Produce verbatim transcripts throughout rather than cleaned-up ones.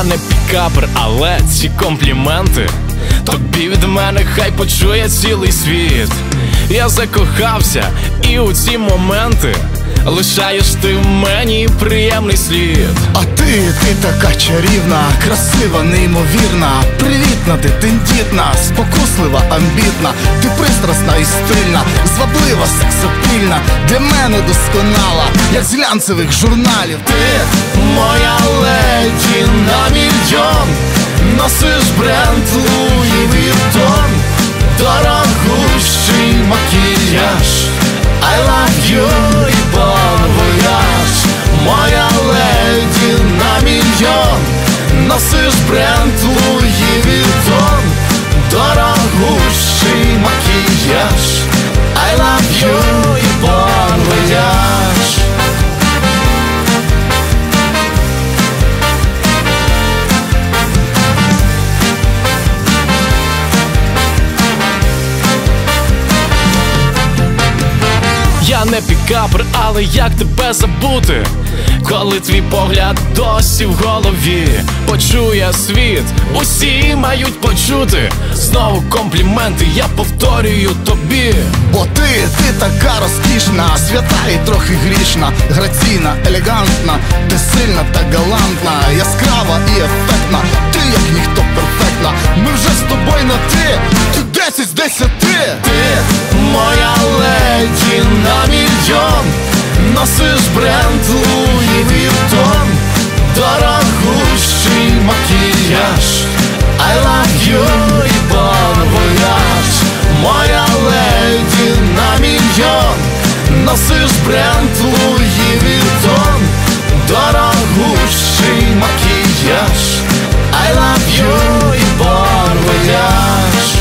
не пікапер, але ці компліменти тобі від мене хай почує цілий світ. Я закохався, і у ці моменти лишаєш ти в мені приємний слід. А ти, ти така чарівна, красива, неймовірна, привітна, ти тендітна, спокуслива, амбітна. Ти пристрасна і стильна, зваблива, сексапільна, для мене досконала, як з глянцевих журналів. Ти моя леді на мільйон, носиш бренд Луї Віттон, дорогущий макіяж, I love you і bon voyage. Моя леді на мільйон, носиш бренд Луї Віттон, дорогущий макіяж, I love you і bon voyage. Я не пікапер, але як тебе забути, коли твій погляд досі в голові. Почує світ, усі мають почути знову компліменти, я повторюю тобі. Бо ти, ти така розкішна, свята і трохи грішна, граційна, елегантна, ти сильна та галантна, яскрава і ефектна, ти як ніхто перфектна. Ми вже з тобою на ти, ти десять з десяти. Ти моя леді на мільйон, носиш бренд Луї Віттон, дорогущий макіяж, I love you і bon voyage. Моя леді на мільйон, носиш бренд Луї Віттон, дорогущий макіяж, I love you і bon voyage.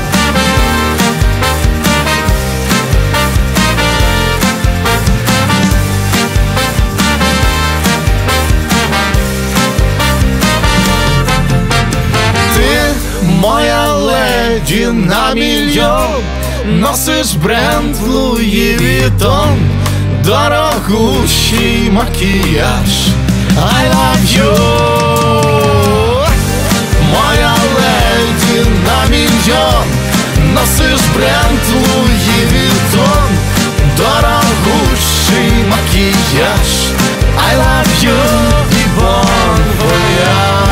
Моя леді на мільйон, носиш бренд Луї Віттон, дорогущий макіяж, I love you. Моя леді на мільйон, носиш бренд Луї Віттон, дорогущий макіяж, I love you і bon voyage.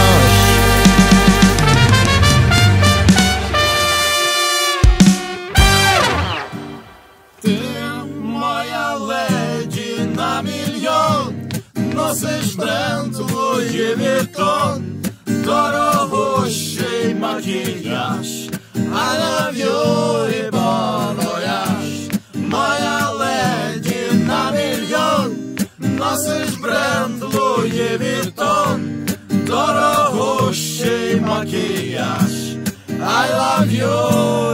Носиш бренд Луї Віттон, дорогущий макіяж, I love you і bon voyage. Моя леді на мільйон, носиш бренд Луї Віттон, дорогущий макіяж, I love you.